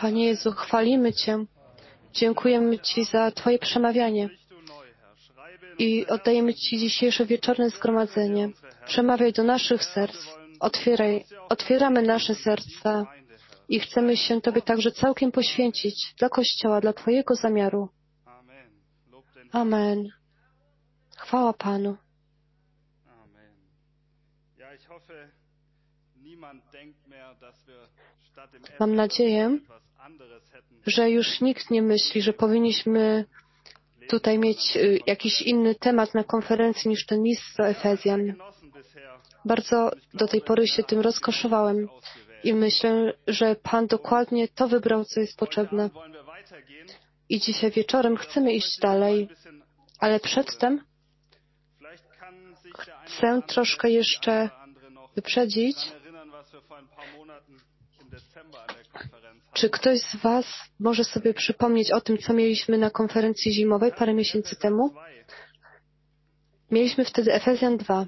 Panie Jezu, chwalimy Cię. Dziękujemy Ci za Twoje przemawianie i oddajemy Ci dzisiejsze wieczorne zgromadzenie. Przemawiaj do naszych serc. Otwieramy nasze serca i chcemy się Tobie także całkiem poświęcić dla Kościoła, dla Twojego zamiaru. Amen. Chwała Panu. Mam nadzieję, że już nikt nie myśli, że powinniśmy tutaj mieć jakiś inny temat na konferencji niż ten list do Efezjan. Bardzo do tej pory się tym rozkoszowałem i myślę, że Pan dokładnie to wybrał, co jest potrzebne. I dzisiaj wieczorem chcemy iść dalej, ale przedtem chcę troszkę jeszcze wyprzedzić. Czy ktoś z Was może sobie przypomnieć o tym, co mieliśmy na konferencji zimowej parę miesięcy temu? Mieliśmy wtedy Efezjan 2.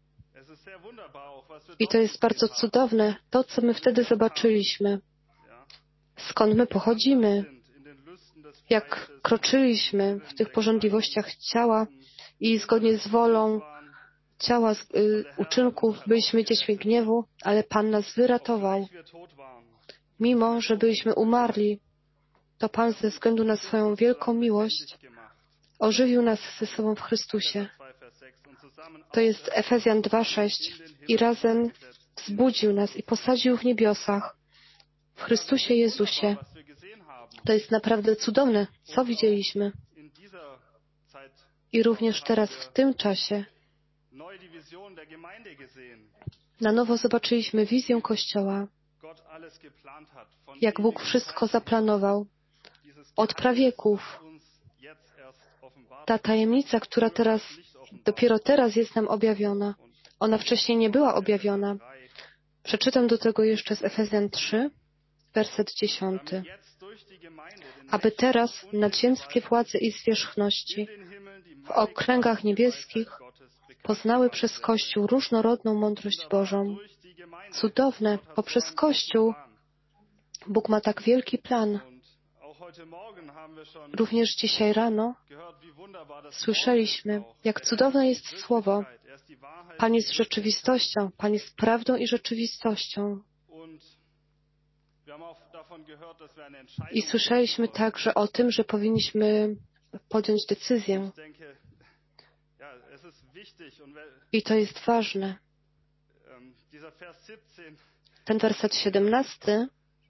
I to jest bardzo cudowne, to, co my wtedy zobaczyliśmy. Skąd my pochodzimy? Jak kroczyliśmy w tych pożądliwościach ciała i zgodnie z wolą ciała, uczynków, byliśmy dziećmi gniewu, ale Pan nas wyratował. Mimo, że byliśmy umarli, to Pan ze względu na swoją wielką miłość ożywił nas ze sobą w Chrystusie. To jest Efezjan 2:6 i razem wzbudził nas i posadził w niebiosach w Chrystusie Jezusie. To jest naprawdę cudowne, co widzieliśmy. I również teraz w tym czasie na nowo zobaczyliśmy wizję Kościoła, jak Bóg wszystko zaplanował od prawieków. Ta tajemnica, która dopiero teraz jest nam objawiona. Ona wcześniej nie była objawiona. Przeczytam do tego jeszcze z Efezjan 3, werset 10. Aby teraz nadziemskie władze i zwierzchności w okręgach niebieskich poznały przez Kościół różnorodną mądrość Bożą. Cudowne, poprzez Kościół Bóg ma tak wielki plan. Również dzisiaj rano słyszeliśmy, jak cudowne jest Słowo. Pan jest rzeczywistością, Pan jest prawdą i rzeczywistością. I słyszeliśmy także o tym, że powinniśmy podjąć decyzję. I to jest ważne. Ten werset 17,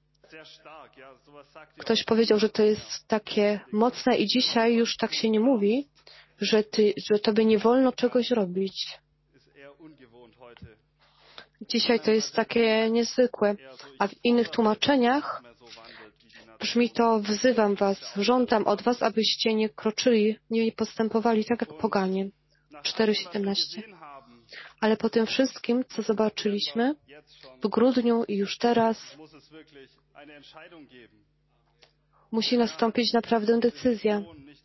ktoś powiedział, że to jest takie mocne i dzisiaj już tak się nie mówi, że tobie nie wolno czegoś robić. Dzisiaj to jest takie niezwykłe, a w innych tłumaczeniach brzmi to: wzywam was, żądam od was, abyście nie kroczyli, nie postępowali tak jak poganie. 4:17. Ale po tym wszystkim, co zobaczyliśmy w grudniu i już teraz, musi nastąpić naprawdę decyzja.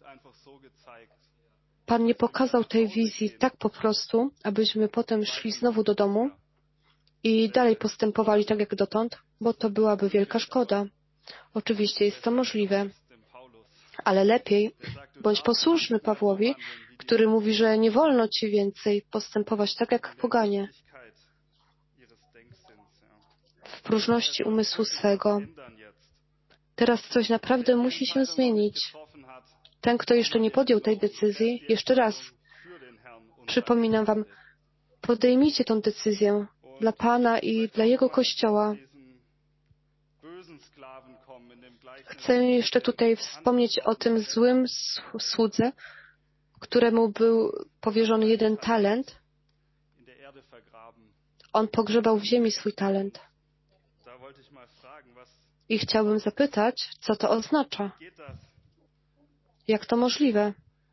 Pan nie pokazał tej wizji tak po prostu, abyśmy potem szli znowu do domu i dalej postępowali tak jak dotąd, bo to byłaby wielka szkoda. Oczywiście jest to możliwe, ale lepiej bądź posłuszny Pawłowi, który mówi, że nie wolno ci więcej postępować tak jak poganie w próżności umysłu swego. Teraz coś naprawdę musi się zmienić. Ten, kto jeszcze nie podjął tej decyzji, jeszcze raz przypominam wam, podejmijcie tę decyzję dla Pana i dla Jego Kościoła. Chcę jeszcze tutaj wspomnieć o tym złym słudze, któremu był powierzony 1 talent. On pogrzebał w ziemi swój talent. I chciałbym zapytać, co to oznacza? Jak to możliwe?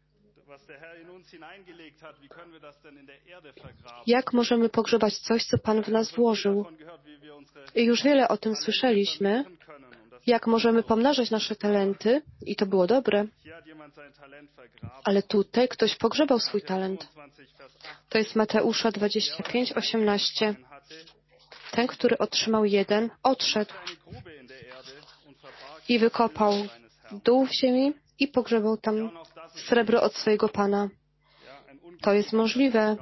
Jak możemy pogrzebać coś, co Pan w nas włożył? I już wiele o tym słyszeliśmy. Jak możemy pomnażać nasze talenty? I to było dobre. Ale tutaj ktoś pogrzebał swój talent. To jest Mateusza 25:18. Ten, który otrzymał 1, odszedł i wykopał dół w ziemi i pogrzebał tam srebro od swojego Pana. To jest możliwe.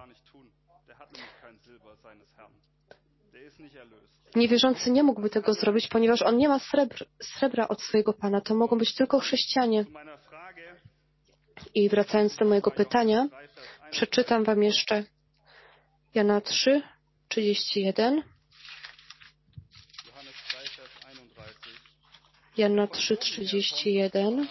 Niewierzący nie mógłby tego zrobić, ponieważ on nie ma srebra od swojego Pana. To mogą być tylko chrześcijanie. I wracając do mojego pytania, przeczytam Wam jeszcze Jana 3, 31. Jana 3, 31.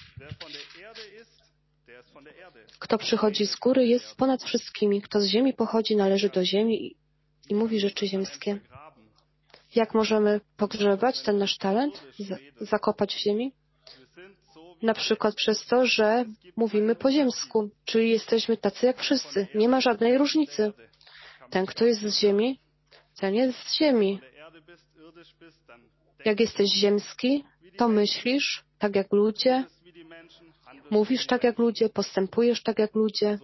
Kto przychodzi z góry, jest ponad wszystkimi. Kto z ziemi pochodzi, należy do ziemi i mówi rzeczy ziemskie. Jak możemy pogrzebać ten nasz talent? Zakopać w ziemi? Na przykład przez to, że mówimy po ziemsku, czyli jesteśmy tacy jak wszyscy. Nie ma żadnej różnicy. Ten, kto jest z ziemi, ten jest z ziemi. Jak jesteś ziemski, to myślisz tak jak ludzie, mówisz tak jak ludzie, postępujesz tak jak ludzie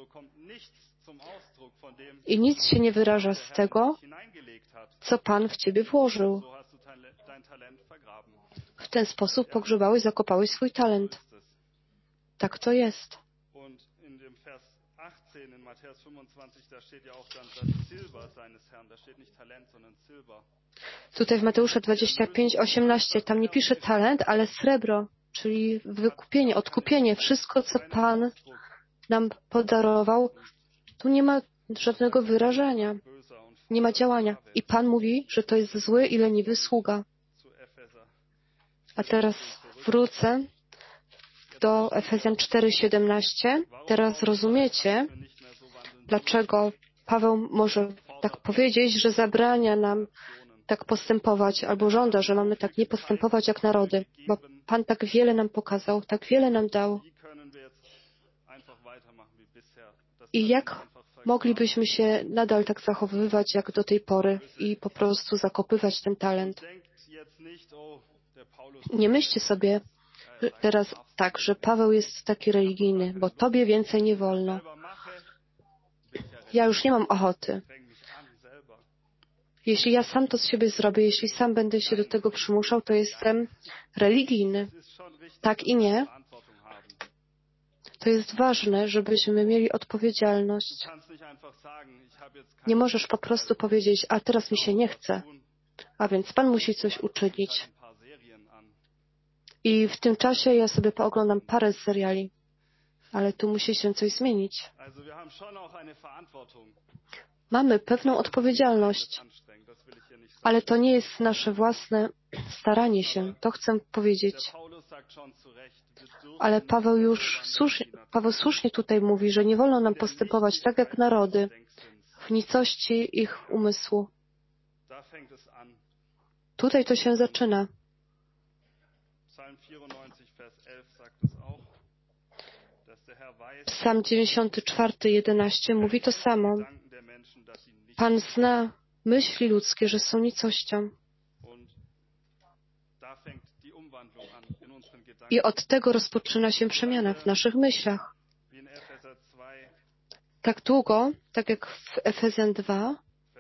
i nic się nie wyraża z tego, co Pan w ciebie włożył. W ten sposób pogrzebałeś, zakopałeś swój talent. Tak to jest. Tutaj w Mateusza 25, 18, tam nie pisze talent, ale srebro, czyli wykupienie, odkupienie. Wszystko, co Pan nam podarował, tu nie ma żadnego wyrażania, nie ma działania. I Pan mówi, że to jest zły i leniwy sługa. A teraz wrócę do Efezjan 4:17. Teraz rozumiecie, dlaczego Paweł może tak powiedzieć, że zabrania nam tak postępować, albo żąda, że mamy tak nie postępować jak narody, bo Pan tak wiele nam pokazał, tak wiele nam dał. I jak moglibyśmy się nadal tak zachowywać jak do tej pory i po prostu zakopywać ten talent? Nie myślcie sobie teraz tak, że Paweł jest taki religijny, bo Tobie więcej nie wolno. Ja już nie mam ochoty. Jeśli ja sam to z siebie zrobię, jeśli sam będę się do tego przymuszał, to jestem religijny. Tak i nie. To jest ważne, żebyśmy mieli odpowiedzialność. Nie możesz po prostu powiedzieć, a teraz mi się nie chce, a więc Pan musi coś uczynić. I w tym czasie ja sobie pooglądam parę seriali, ale tu musi się coś zmienić. Mamy pewną odpowiedzialność, ale to nie jest nasze własne staranie się. To chcę powiedzieć. Ale Paweł słusznie tutaj mówi, że nie wolno nam postępować tak jak narody, w nicości ich umysłu. Tutaj to się zaczyna. Psalm 94:11 mówi to samo. Pan zna myśli ludzkie, że są nicością. I od tego rozpoczyna się przemiana w naszych myślach. Tak długo, tak jak w Efezjan 2,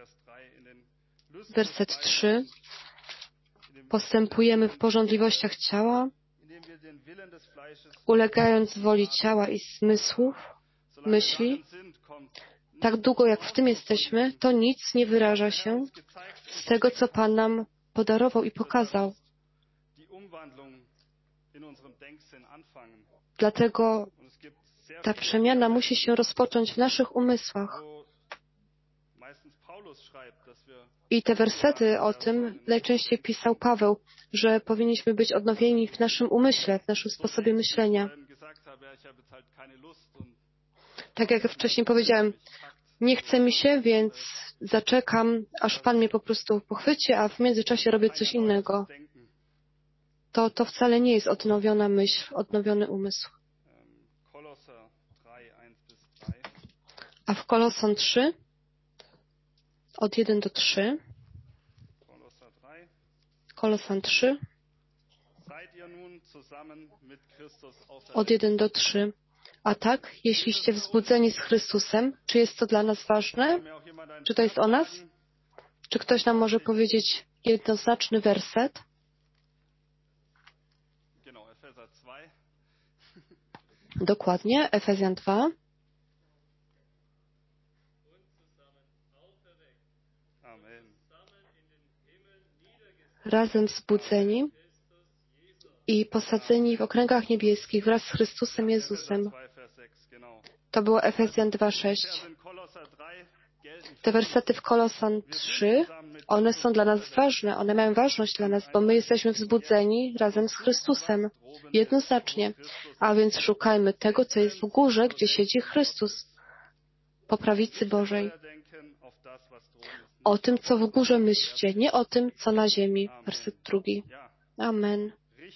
werset 3, postępujemy w pożądliwościach ciała, ulegając woli ciała i zmysłów, myśli, tak długo jak w tym jesteśmy, to nic nie wyraża się z tego, co Pan nam podarował i pokazał. Dlatego ta przemiana musi się rozpocząć w naszych umysłach. I te wersety o tym najczęściej pisał Paweł, że powinniśmy być odnowieni w naszym umyśle, w naszym sposobie myślenia. Tak jak wcześniej powiedziałem, nie chce mi się, więc zaczekam, aż Pan mnie po prostu pochwyci, a w międzyczasie robię coś innego. To wcale nie jest odnowiona myśl, odnowiony umysł. A w Kolosan 3, od 1 do 3, Kolosan 3, od 1 do 3. A tak, jeśliście wzbudzeni z Chrystusem, czy jest to dla nas ważne? Czy to jest o nas? Czy ktoś nam może powiedzieć jednoznaczny werset? Dokładnie, Efezjan 2. Razem wzbudzeni i posadzeni w okręgach niebieskich wraz z Chrystusem Jezusem. To było Efezjan 2:6. Te wersety w Kolosan 3, one są dla nas ważne, one mają ważność dla nas, bo my jesteśmy wzbudzeni razem z Chrystusem. Jednoznacznie. A więc szukajmy tego, co jest w górze, gdzie siedzi Chrystus, po prawicy Bożej. O tym, co w górze myślcie, nie o tym, co na ziemi. Werset 2. Amen.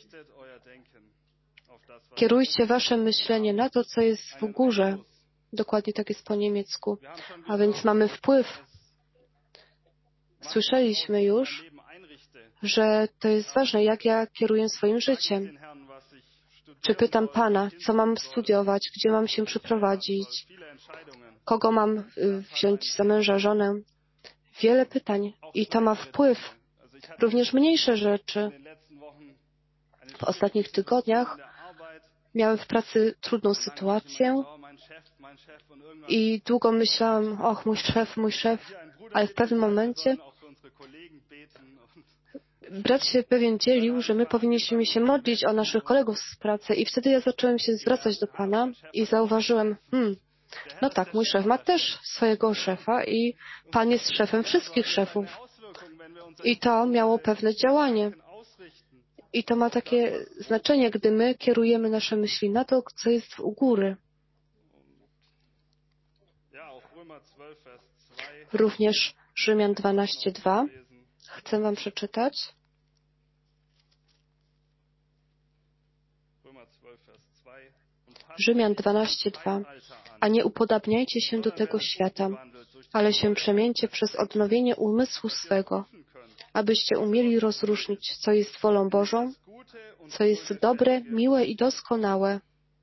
Kierujcie wasze myślenie na to, co jest w górze. Dokładnie tak jest po niemiecku. A więc mamy wpływ. Słyszeliśmy już, że to jest ważne, jak ja kieruję swoim życiem. Czy pytam Pana, co mam studiować, gdzie mam się przeprowadzić, kogo mam wziąć za męża, żonę. Wiele pytań i to ma wpływ. Również mniejsze rzeczy. W ostatnich tygodniach miałem w pracy trudną sytuację i długo myślałam, mój szef, ale w pewnym momencie brat się pewien dzielił, że my powinniśmy się modlić o naszych kolegów z pracy i wtedy ja zacząłem się zwracać do Pana i zauważyłem, no tak, mój szef ma też swojego szefa i Pan jest szefem wszystkich szefów. I to miało pewne działanie. I to ma takie znaczenie, gdy my kierujemy nasze myśli na to, co jest u góry. Również Rzymian 12:2. Chcę Wam przeczytać. Rzymian 12:2. A nie upodabniajcie się do tego świata, ale się przemieńcie przez odnowienie umysłu swego, abyście umieli rozróżnić, co jest wolą Bożą, co jest dobre, miłe i doskonałe.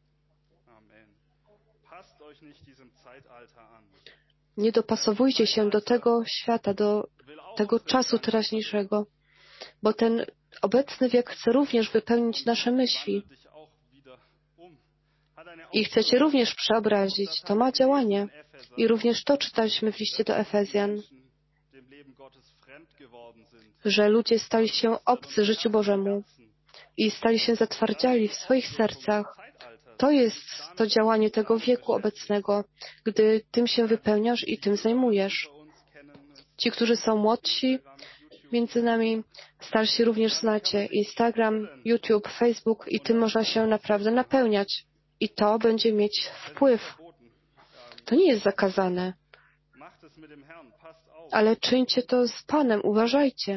Nie dopasowujcie się do tego świata, do tego czasu teraźniejszego, bo ten obecny wiek chce również wypełnić nasze myśli. I chce Cię również przeobrazić. To ma działanie. I również to czytaliśmy w liście do Efezjan, że ludzie stali się obcy życiu Bożemu i stali się zatwardziali w swoich sercach. To jest to działanie tego wieku obecnego, gdy tym się wypełniasz i tym zajmujesz. Ci, którzy są młodsi między nami, starsi również znacie Instagram, YouTube, Facebook i tym można się naprawdę napełniać. I to będzie mieć wpływ. To nie jest zakazane. Ale czyńcie to z Panem, uważajcie.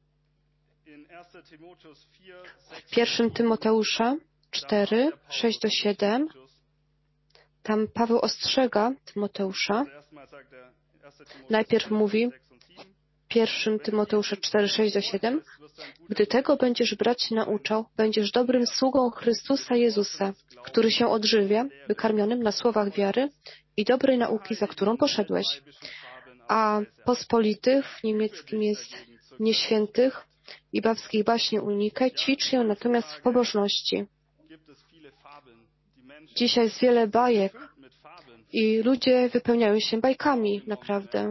W 1 Tymoteusza 4, 6-7 tam Paweł ostrzega Tymoteusza. Najpierw mówi 1 Tymoteusza 4, 6-7. Gdy tego będziesz brać nauczał, będziesz dobrym sługą Chrystusa Jezusa, który się odżywia, wykarmionym na słowach wiary i dobrej nauki, za którą poszedłeś. A pospolitych w niemieckim jest nieświętych i babskich baśni unikaj, ćwicz ją natomiast w pobożności. Dzisiaj jest wiele bajek i ludzie wypełniają się bajkami, naprawdę.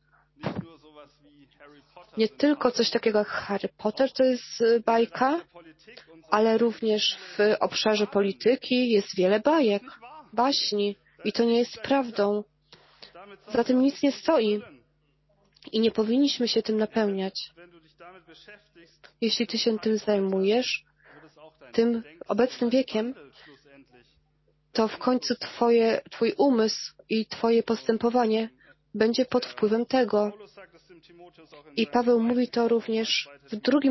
Nie tylko coś takiego jak Harry Potter to jest bajka, ale również w obszarze polityki jest wiele bajek, baśni i to nie jest prawdą. Za tym nic nie stoi i nie powinniśmy się tym napełniać. Jeśli Ty się tym zajmujesz, tym obecnym wiekiem, to w końcu Twój umysł i Twoje postępowanie będzie pod wpływem tego. I Paweł mówi to również w 2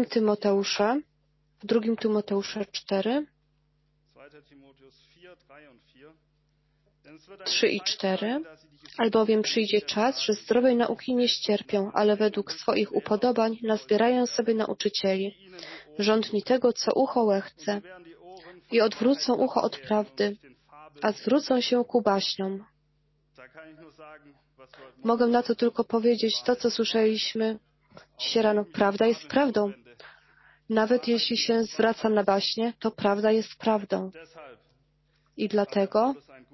Tymoteusza 4, 3 i 4. Albowiem przyjdzie czas, że zdrowej nauki nie ścierpią, ale według swoich upodobań nazbierają sobie nauczycieli, żądni tego, co ucho łechce, i odwrócą ucho od prawdy, a zwrócą się ku baśniom. Mogę na to tylko powiedzieć to, co słyszeliśmy dzisiaj rano. Prawda jest prawdą. Nawet jeśli się zwracam na baśnie, to prawda jest prawdą. I dlatego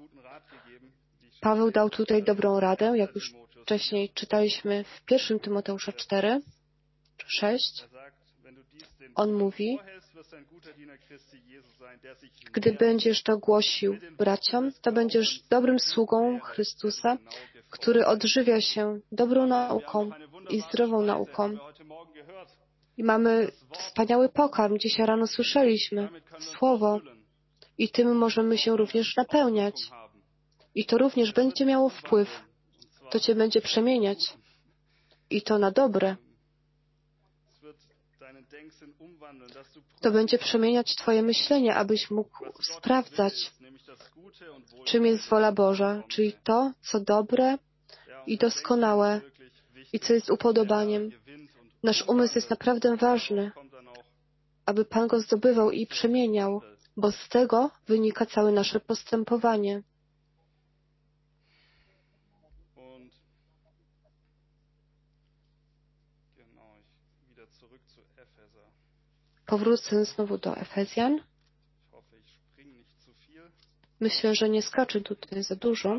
Paweł dał tutaj dobrą radę, jak już wcześniej czytaliśmy w 1 Tymoteusza 4 czy 6. On mówi, gdy będziesz to głosił braciom, to będziesz dobrym sługą Chrystusa, który odżywia się dobrą nauką i zdrową nauką. I mamy wspaniały pokarm. Dzisiaj rano słyszeliśmy Słowo i tym możemy się również napełniać. I to również będzie miało wpływ. To Cię będzie przemieniać. I to na dobre. To będzie przemieniać Twoje myślenie, abyś mógł sprawdzać, czym jest wola Boża, czyli to, co dobre i doskonałe i co jest upodobaniem. Nasz umysł jest naprawdę ważny, aby Pan go zdobywał i przemieniał, bo z tego wynika całe nasze postępowanie. Powrócę znowu do Efezjan. Myślę, że nie skaczę tutaj za dużo,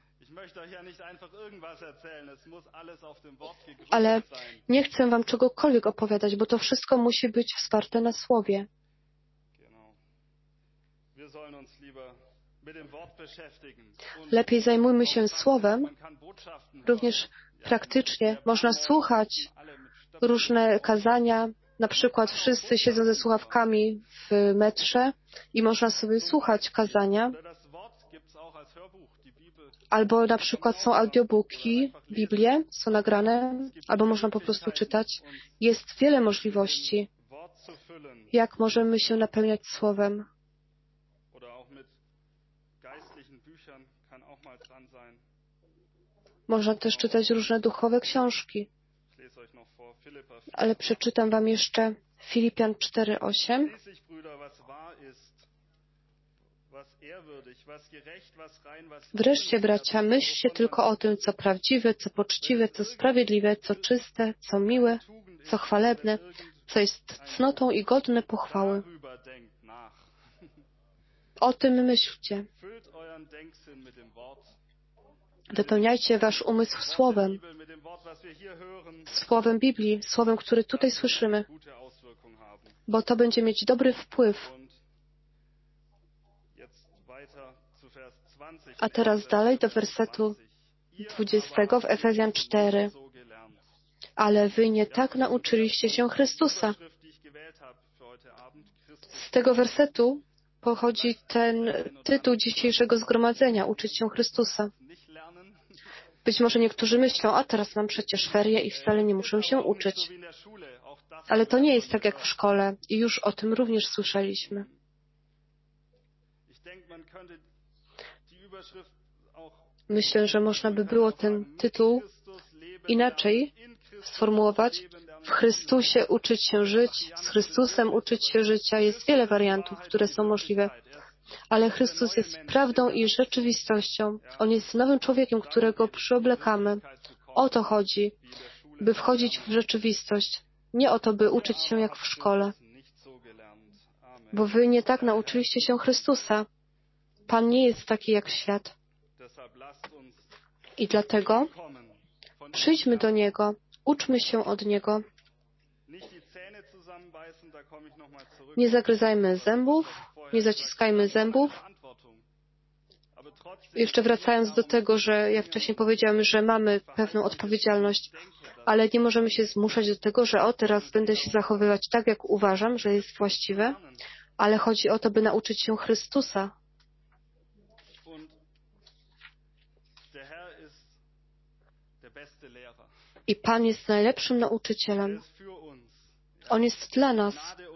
ale nie chcę Wam czegokolwiek opowiadać, bo to wszystko musi być wsparte na Słowie. Lepiej zajmujmy się Słowem. Również praktycznie można słuchać różne kazania. Na przykład wszyscy siedzą ze słuchawkami w metrze i można sobie słuchać kazania. Albo na przykład są audiobooki, Biblie są nagrane, albo można po prostu czytać. Jest wiele możliwości, jak możemy się napełniać Słowem. Można też czytać różne duchowe książki. Ale przeczytam Wam jeszcze Filipian 4:8. Wreszcie, bracia, myślcie tylko o tym, co prawdziwe, co poczciwe, co sprawiedliwe, co czyste, co miłe, co chwalebne, co jest cnotą i godne pochwały. O tym myślcie. Wypełniajcie wasz umysł Słowem. Słowem Biblii, Słowem, które tutaj słyszymy. Bo to będzie mieć dobry wpływ. A teraz dalej do wersetu 20 w Efezjan 4. Ale wy nie tak nauczyliście się Chrystusa. Z tego wersetu pochodzi ten tytuł dzisiejszego zgromadzenia, uczyć się Chrystusa. Być może niektórzy myślą, a teraz mam przecież ferie i wcale nie muszę się uczyć. Ale to nie jest tak jak w szkole i już o tym również słyszeliśmy. Myślę, że można by było ten tytuł inaczej sformułować. W Chrystusie uczyć się żyć, z Chrystusem uczyć się życia. Jest wiele wariantów, które są możliwe. Ale Chrystus jest prawdą i rzeczywistością. On jest nowym człowiekiem, którego przyoblekamy. O to chodzi, by wchodzić w rzeczywistość. Nie o to, by uczyć się jak w szkole. Bo wy nie tak nauczyliście się Chrystusa. Pan nie jest taki jak świat. I dlatego przyjdźmy do Niego, uczmy się od Niego. Nie zagryzajmy zębów, nie zaciskajmy zębów. Jeszcze wracając do tego, że ja wcześniej powiedziałem, że mamy pewną odpowiedzialność, ale nie możemy się zmuszać do tego, że teraz będę się zachowywać tak, jak uważam, że jest właściwe, ale chodzi o to, by nauczyć się Chrystusa. I Pan jest najlepszym nauczycielem. On jest dla nas.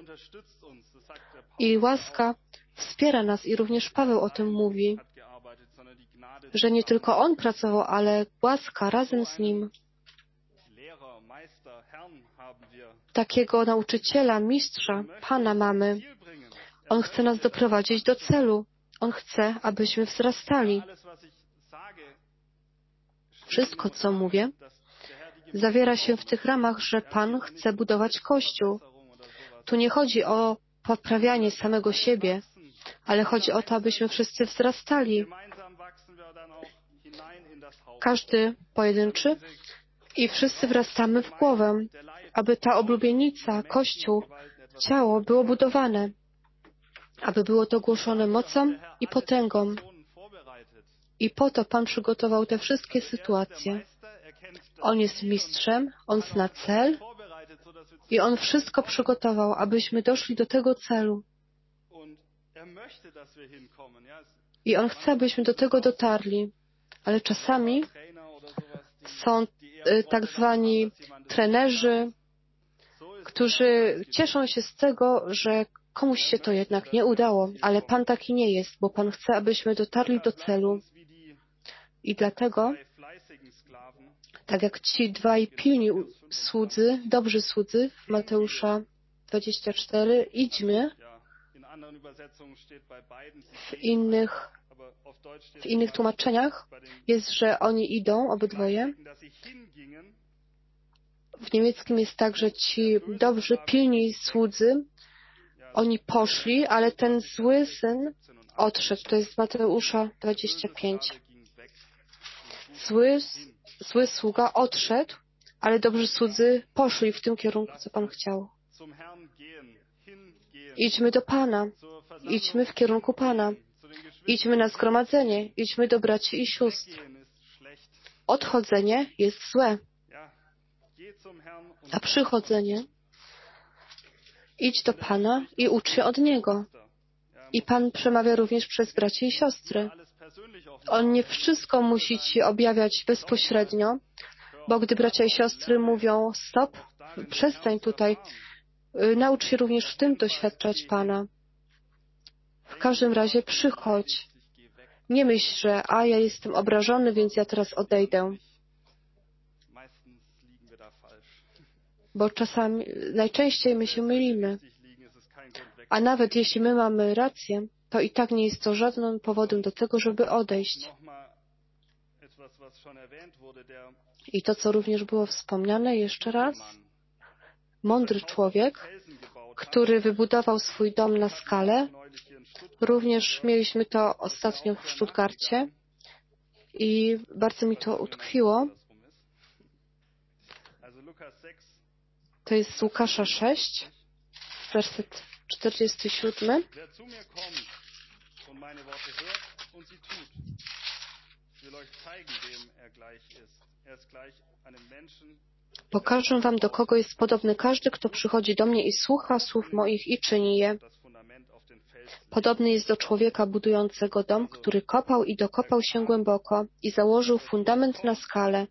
I łaska wspiera nas i również Paweł o tym mówi, że nie tylko on pracował, ale łaska razem z nim. Takiego nauczyciela, mistrza, Pana mamy. On chce nas doprowadzić do celu. On chce, abyśmy wzrastali. Wszystko, co mówię, zawiera się w tych ramach, że Pan chce budować Kościół. Tu nie chodzi o poprawianie samego siebie, ale chodzi o to, abyśmy wszyscy wzrastali. Każdy pojedynczy i wszyscy wrastamy w głowę, aby ta oblubienica, Kościół, ciało było budowane, aby było to głoszone mocą i potęgą. I po to Pan przygotował te wszystkie sytuacje. On jest mistrzem, On zna cel i On wszystko przygotował, abyśmy doszli do tego celu. I On chce, abyśmy do tego dotarli. Ale czasami są tak zwani trenerzy, którzy cieszą się z tego, że komuś się to jednak nie udało, ale Pan taki nie jest, bo Pan chce, abyśmy dotarli do celu. I dlatego, tak jak ci dwaj pilni słudzy, dobrzy słudzy w Mateusza 24, idźmy. W innych tłumaczeniach jest, że oni idą, obydwoje. W niemieckim jest tak, że ci dobrzy, pilni słudzy, oni poszli, ale ten zły syn odszedł. To jest Mateusza 25. Zły sługa odszedł, ale dobrzy słudzy poszli w tym kierunku, co Pan chciał. Idźmy do Pana. Idźmy w kierunku Pana. Idźmy na zgromadzenie. Idźmy do braci i sióstr. Odchodzenie jest złe. A przychodzenie, idź do Pana i ucz się od Niego. I Pan przemawia również przez braci i siostry. On nie wszystko musi Ci objawiać bezpośrednio, bo gdy bracia i siostry mówią stop, przestań tutaj, naucz się również w tym doświadczać Pana. W każdym razie przychodź. Nie myśl, że ja jestem obrażony, więc ja teraz odejdę. Bo czasami, najczęściej my się mylimy. A nawet jeśli my mamy rację, to i tak nie jest to żadnym powodem do tego, żeby odejść. I to, co również było wspomniane jeszcze raz, mądry człowiek, który wybudował swój dom na skale. Również mieliśmy to ostatnio w Stuttgarcie i bardzo mi to utkwiło. To jest z Łukasza 6, werset 47. Pokażę wam, do kogo jest podobny każdy, kto przychodzi do mnie i słucha słów moich i czyni je. Podobny jest do człowieka budującego dom, który kopał i dokopał się głęboko i założył fundament na skale.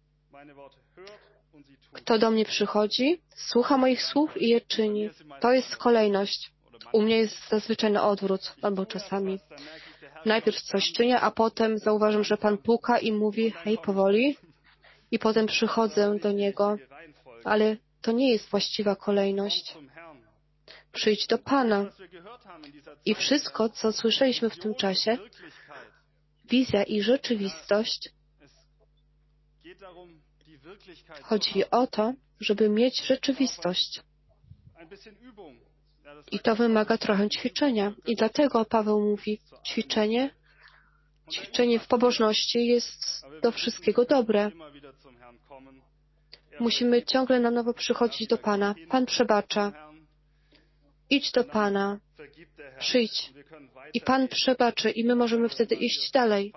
Kto do mnie przychodzi, słucha moich słów i je czyni. To jest kolejność. U mnie jest zazwyczaj na odwrót, albo czasami. Najpierw coś czynię, a potem zauważam, że Pan puka i mówi, hej, powoli. I potem przychodzę do Niego. Ale to nie jest właściwa kolejność. Przyjdź do Pana. I wszystko, co słyszeliśmy w tym czasie, wizja i rzeczywistość, chodzi o to, żeby mieć rzeczywistość. I to wymaga trochę ćwiczenia. I dlatego Paweł mówi, ćwiczenie w pobożności jest do wszystkiego dobre. Musimy ciągle na nowo przychodzić do Pana. Pan przebacza. Idź do Pana. Przyjdź. I Pan przebaczy i my możemy wtedy iść dalej.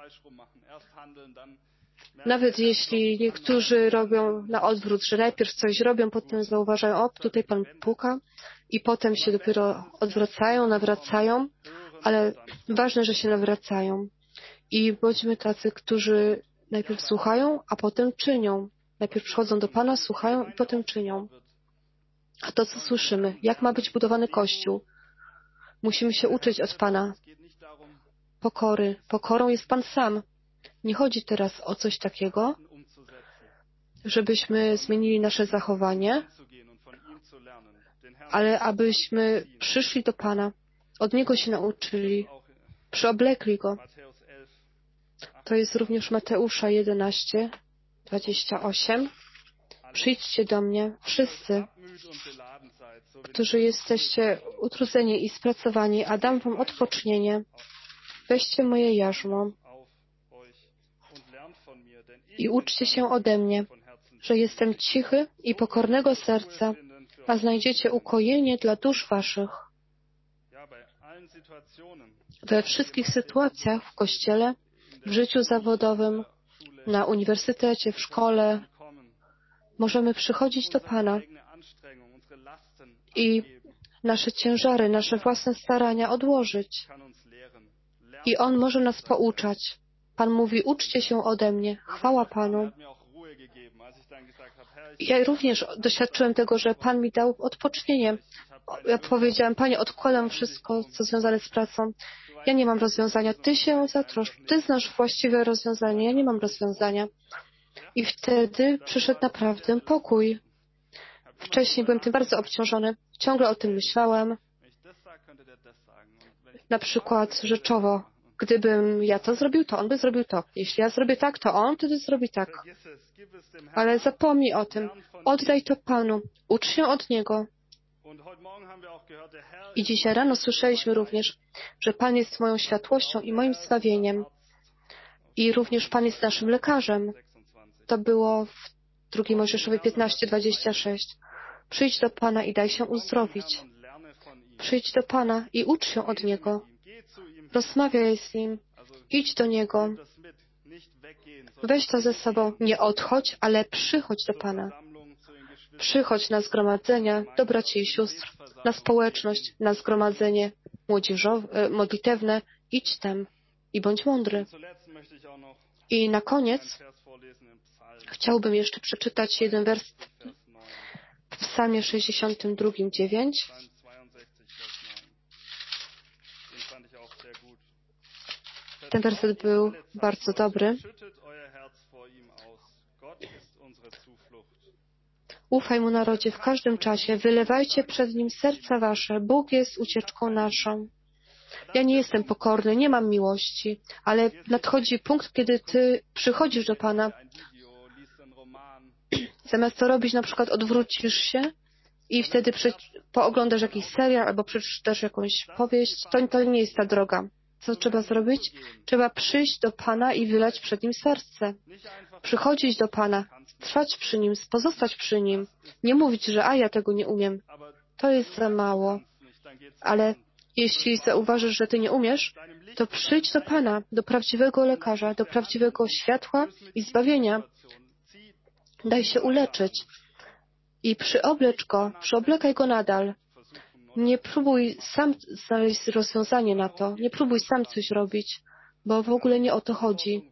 Nawet jeśli niektórzy robią na odwrót, że najpierw coś robią, potem zauważają, tutaj Pan puka i potem się dopiero odwracają, nawracają, ale ważne, że się nawracają. I bądźmy tacy, którzy najpierw słuchają, a potem czynią. Najpierw przychodzą do Pana, słuchają i potem czynią. A to, co słyszymy, jak ma być budowany Kościół? Musimy się uczyć od Pana pokory. Pokorą jest Pan sam. Nie chodzi teraz o coś takiego, żebyśmy zmienili nasze zachowanie, ale abyśmy przyszli do Pana, od Niego się nauczyli, przyoblekli Go. To jest również Mateusza 11, 28. Przyjdźcie do mnie, wszyscy, którzy jesteście utrudzeni i spracowani, a dam wam odpocznienie. Weźcie moje jarzmo i uczcie się ode mnie, że jestem cichy i pokornego serca, a znajdziecie ukojenie dla dusz waszych. We wszystkich sytuacjach w kościele, w życiu zawodowym, na uniwersytecie, w szkole możemy przychodzić do Pana i nasze ciężary, nasze własne starania odłożyć. I On może nas pouczać. Pan mówi, uczcie się ode mnie. Chwała Panu. Ja również doświadczyłem tego, że Pan mi dał odpocznienie. Ja powiedziałem, Panie, odkładam wszystko, co związane z pracą. Ja nie mam rozwiązania. Ty się zatroszcz. Ty znasz właściwe rozwiązanie. Ja nie mam rozwiązania. I wtedy przyszedł naprawdę pokój. Wcześniej byłem tym bardzo obciążony. Ciągle o tym myślałem. Na przykład rzeczowo. Gdybym ja to zrobił, to on by zrobił to. Jeśli ja zrobię tak, to on wtedy zrobi tak. Ale zapomnij o tym. Oddaj to Panu. Ucz się od Niego. I dzisiaj rano słyszeliśmy również, że Pan jest moją światłością i moim zbawieniem. I również Pan jest naszym lekarzem. To było w 2 Mojżeszowej 15:26. Przyjdź do Pana i daj się uzdrowić. Przyjdź do Pana i ucz się od Niego. Rozmawiaj z Nim. Idź do Niego. Weź to ze sobą. Nie odchodź, ale przychodź do Pana. Przychodź na zgromadzenia do braci i sióstr, na społeczność, na zgromadzenie młodzieżowe, modlitewne. Idź tam i bądź mądry. I na koniec chciałbym jeszcze przeczytać jeden wers w Psalmie 62:9. Ten werset był bardzo dobry. Ufaj Mu, narodzie, w każdym czasie. Wylewajcie przed Nim serca wasze. Bóg jest ucieczką naszą. Ja nie jestem pokorny, nie mam miłości, ale nadchodzi punkt, kiedy Ty przychodzisz do Pana. Zamiast to robić, na przykład odwrócisz się i wtedy pooglądasz jakiś serial albo przeczytasz jakąś powieść. To nie jest ta droga. Co trzeba zrobić? Trzeba przyjść do Pana i wylać przed Nim serce. Przychodzić do Pana, trwać przy Nim, pozostać przy Nim. Nie mówić, że ja tego nie umiem. To jest za mało. Ale jeśli zauważysz, że Ty nie umiesz, to przyjdź do Pana, do prawdziwego lekarza, do prawdziwego światła i zbawienia. Daj się uleczyć. I przyoblekaj Go nadal. Nie próbuj sam znaleźć rozwiązanie na to. Nie próbuj sam coś robić, bo w ogóle nie o to chodzi.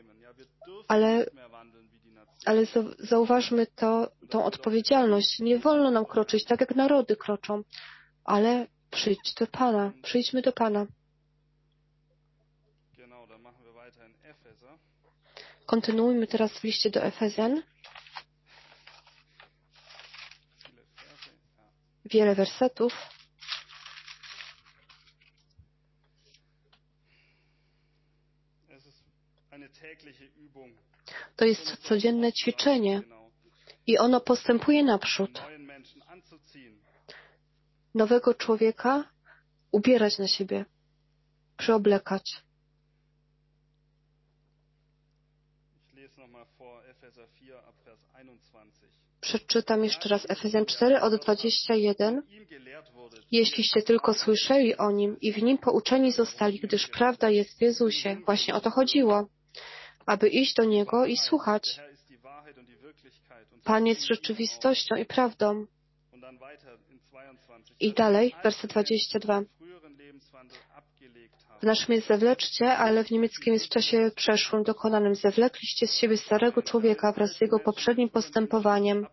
Ale zauważmy tą odpowiedzialność. Nie wolno nam kroczyć tak, jak narody kroczą. Ale przyjdź do Pana. Przyjdźmy do Pana. Kontynuujmy teraz w liście do Efezjan. Wiele wersetów. To jest codzienne ćwiczenie i ono postępuje naprzód. Nowego człowieka ubierać na siebie, przyoblekać. Przeczytam jeszcze raz Efezjan 4 od 21. Jeśliście tylko słyszeli o Nim i w Nim pouczeni zostali, gdyż prawda jest w Jezusie. Właśnie o to chodziło, aby iść do Niego i słuchać. Pan jest rzeczywistością i prawdą. I dalej, werset 22. W naszym jest zewleczcie, ale w niemieckim jest w czasie przeszłym dokonanym. Zewlekliście z siebie starego człowieka wraz z jego poprzednim postępowaniem.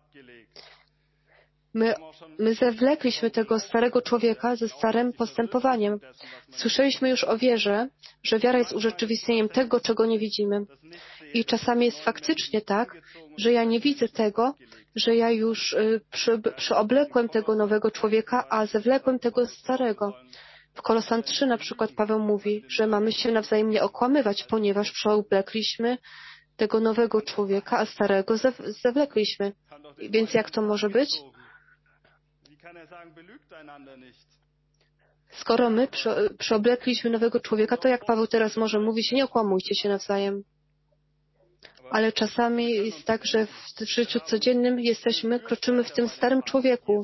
My zewlekliśmy tego starego człowieka ze starym postępowaniem. Słyszeliśmy już o wierze, że wiara jest urzeczywistnieniem tego, czego nie widzimy. I czasami jest faktycznie tak, że ja nie widzę tego, że ja już przyoblekłem tego nowego człowieka, a zewlekłem tego starego. W Kolosan 3 na przykład Paweł mówi, że mamy się nawzajem nie okłamywać, ponieważ przeoblekliśmy tego nowego człowieka, a starego zewlekliśmy. Więc jak to może być? Skoro my przyoblekliśmy nowego człowieka, to jak Paweł teraz może mówić, nie okłamujcie się nawzajem. Ale czasami jest tak, że w życiu codziennym kroczymy w tym starym człowieku.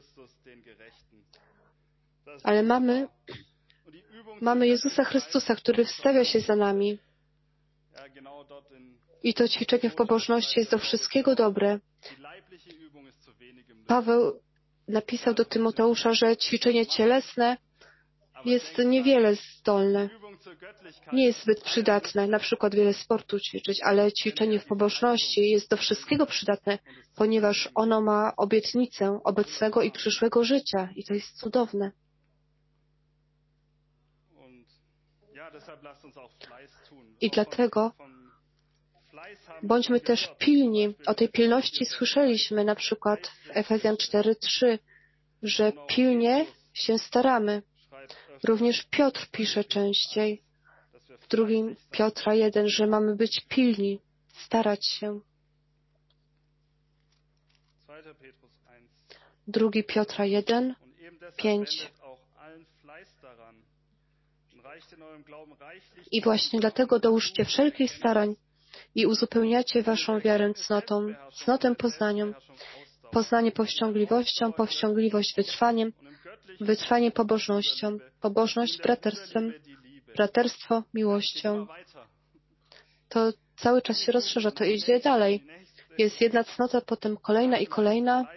Ale mamy Jezusa Chrystusa, który wstawia się za nami. I to ćwiczenie w pobożności jest do wszystkiego dobre. Paweł napisał do Tymoteusza, że ćwiczenie cielesne jest niewiele zdolne. Nie jest zbyt przydatne, na przykład wiele sportu ćwiczyć, ale ćwiczenie w pobożności jest do wszystkiego przydatne, ponieważ ono ma obietnicę obecnego i przyszłego życia. I to jest cudowne. I dlatego bądźmy też pilni. O tej pilności słyszeliśmy na przykład w Efezjan 4:3, że pilnie się staramy. Również Piotr pisze częściej w 2 Piotra 1, że mamy być pilni, starać się. 2 Piotra 1, 5. I właśnie dlatego dołóżcie wszelkich starań i uzupełniacie waszą wiarę cnotą, cnotę poznaniem, poznanie powściągliwością, powściągliwość wytrwaniem, wytrwanie pobożnością, pobożność braterstwem, braterstwo miłością. To cały czas się rozszerza, to idzie dalej. Jest jedna cnota, potem kolejna i kolejna.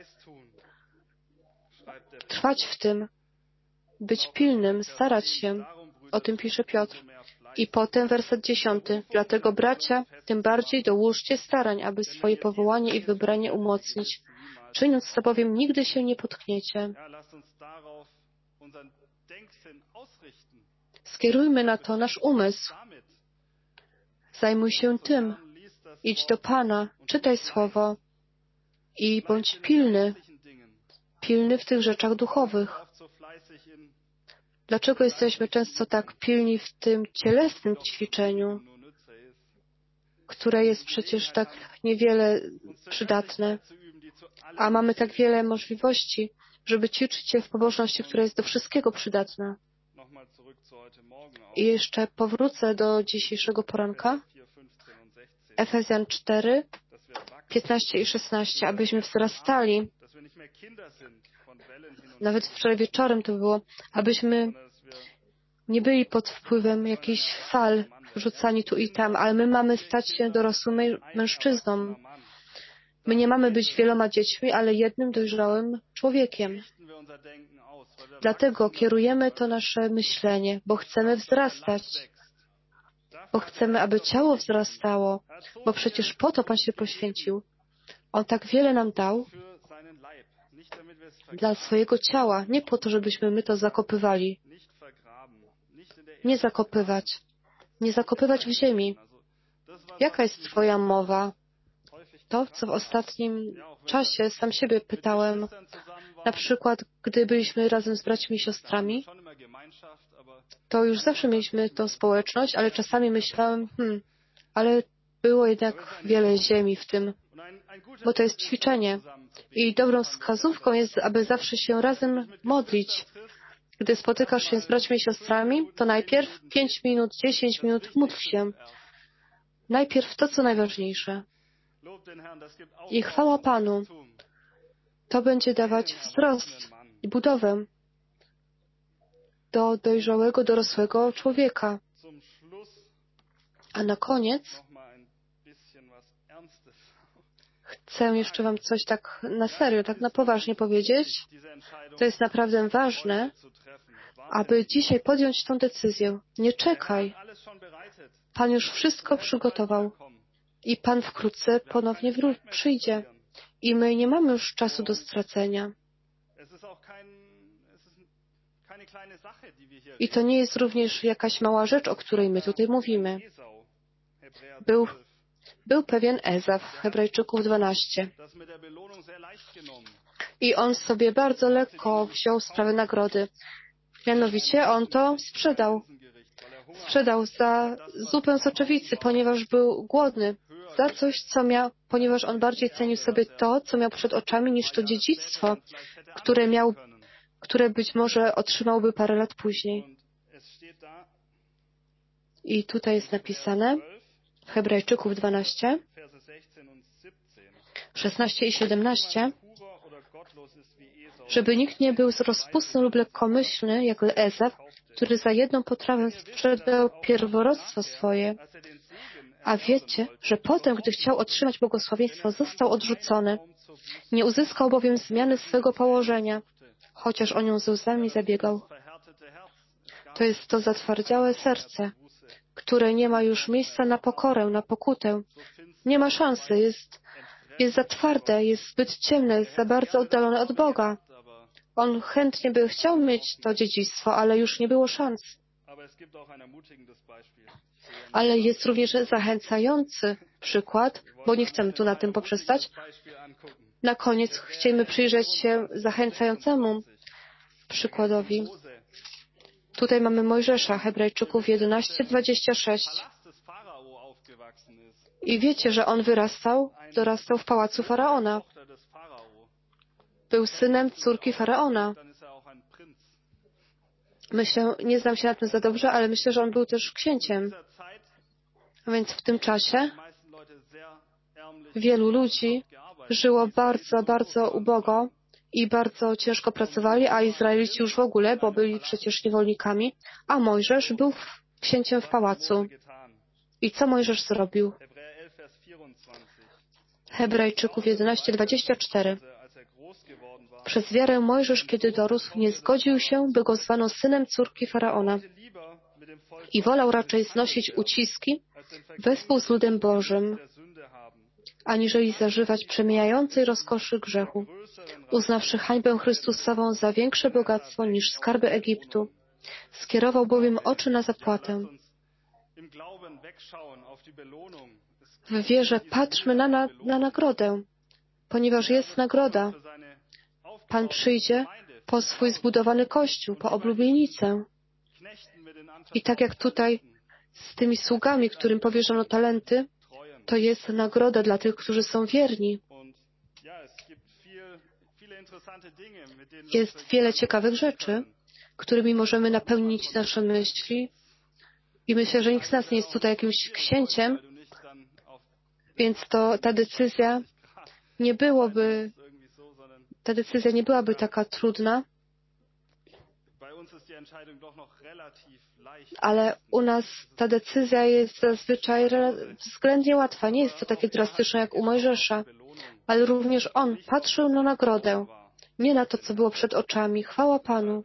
Trwać w tym, być pilnym, starać się. O tym pisze Piotr. I potem werset 10. Dlatego, bracia, tym bardziej dołóżcie starań, aby swoje powołanie i wybranie umocnić. Czyniąc to bowiem, nigdy się nie potkniecie. Skierujmy na to nasz umysł. Zajmuj się tym. Idź do Pana, czytaj Słowo i bądź pilny. Pilny w tych rzeczach duchowych. Dlaczego jesteśmy często tak pilni w tym cielesnym ćwiczeniu, które jest przecież tak niewiele przydatne, a mamy tak wiele możliwości, żeby ćwiczyć się w pobożności, która jest do wszystkiego przydatna. I jeszcze powrócę do dzisiejszego poranka. Efezjan 4, 15 i 16, abyśmy wzrastali. Nawet wczoraj wieczorem to było, abyśmy nie byli pod wpływem jakichś fal rzucani tu i tam, ale my mamy stać się dorosłym mężczyzną. My nie mamy być wieloma dziećmi, ale jednym dojrzałym człowiekiem. Dlatego kierujemy to nasze myślenie, bo chcemy wzrastać. Bo chcemy, aby ciało wzrastało, bo przecież po to Pan się poświęcił. On tak wiele nam dał dla swojego ciała, nie po to, żebyśmy my to zakopywali. Nie zakopywać. Nie zakopywać w ziemi. Jaka jest Twoja mowa? To, co w ostatnim czasie sam siebie pytałem, na przykład, gdy byliśmy razem z braćmi i siostrami, to już zawsze mieliśmy tą społeczność, ale czasami myślałem, ale było jednak wiele ziemi w tym, bo to jest ćwiczenie. I dobrą wskazówką jest, aby zawsze się razem modlić. Gdy spotykasz się z braćmi i siostrami, to najpierw 5 minut, 10 minut módl się. Najpierw to, co najważniejsze. I chwała Panu. To będzie dawać wzrost i budowę do dojrzałego, dorosłego człowieka. A na koniec chcę jeszcze Wam coś tak na serio, tak na poważnie powiedzieć. To jest naprawdę ważne, aby dzisiaj podjąć tę decyzję. Nie czekaj. Pan już wszystko przygotował i Pan wkrótce ponownie przyjdzie. I my nie mamy już czasu do stracenia. I to nie jest również jakaś mała rzecz, o której my tutaj mówimy. Był pewien Ezaf, Hebrajczyków 12. I on sobie bardzo lekko wziął sprawę nagrody. Mianowicie on to sprzedał. Sprzedał za zupę soczewicy, ponieważ był głodny. za coś, ponieważ on bardziej cenił sobie to, co miał przed oczami, niż to dziedzictwo, które być może otrzymałby parę lat później. I tutaj jest napisane w Hebrajczyków 12, 16 i 17, żeby nikt nie był rozpustny lub lekkomyślny, jak Ezaf, który za jedną potrawę sprzedał pierworództwo swoje. A wiecie, że potem, gdy chciał otrzymać błogosławieństwo, został odrzucony. Nie uzyskał bowiem zmiany swego położenia, chociaż o nią ze łzami zabiegał. To jest to zatwardziałe serce, które nie ma już miejsca na pokorę, na pokutę. Nie ma szansy, jest za twarde, jest zbyt ciemne, jest za bardzo oddalone od Boga. On chętnie by chciał mieć to dziedzictwo, ale już nie było szans. Ale jest również zachęcający przykład, bo nie chcemy tu na tym poprzestać. Na koniec chcemy przyjrzeć się zachęcającemu przykładowi. Tutaj mamy Mojżesza, Hebrajczyków 11:26. I wiecie, że on dorastał w pałacu Faraona. Był synem córki Faraona. Nie znam się na tym za dobrze, ale myślę, że on był też księciem. A więc w tym czasie wielu ludzi żyło bardzo, bardzo ubogo i bardzo ciężko pracowali, a Izraelici już w ogóle, bo byli przecież niewolnikami, a Mojżesz był księciem w pałacu. I co Mojżesz zrobił? Hebrajczyków 11:24. Przez wiarę Mojżesz, kiedy dorósł, nie zgodził się, by go zwano synem córki Faraona i wolał raczej znosić uciski wespół z ludem Bożym, aniżeli zażywać przemijającej rozkoszy grzechu, uznawszy hańbę Chrystusową za większe bogactwo niż skarby Egiptu. Skierował bowiem oczy na zapłatę. W wierze patrzmy na nagrodę, ponieważ jest nagroda. Pan przyjdzie po swój zbudowany kościół, po oblubienicę. I tak jak tutaj z tymi sługami, którym powierzono talenty, to jest nagroda dla tych, którzy są wierni. Jest wiele ciekawych rzeczy, którymi możemy napełnić nasze myśli. I myślę, że nikt z nas nie jest tutaj jakimś księciem, więc ta decyzja nie byłaby taka trudna, ale u nas ta decyzja jest zazwyczaj względnie łatwa. Nie jest to takie drastyczne jak u Mojżesza, ale również on patrzył na nagrodę, nie na to, co było przed oczami. Chwała Panu.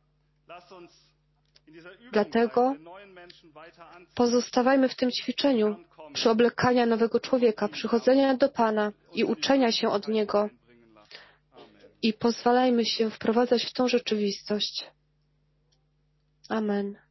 Dlatego pozostawajmy w tym ćwiczeniu przyoblekania nowego człowieka, przychodzenia do Pana i uczenia się od Niego. I pozwalajmy się wprowadzać w tą rzeczywistość. Amen.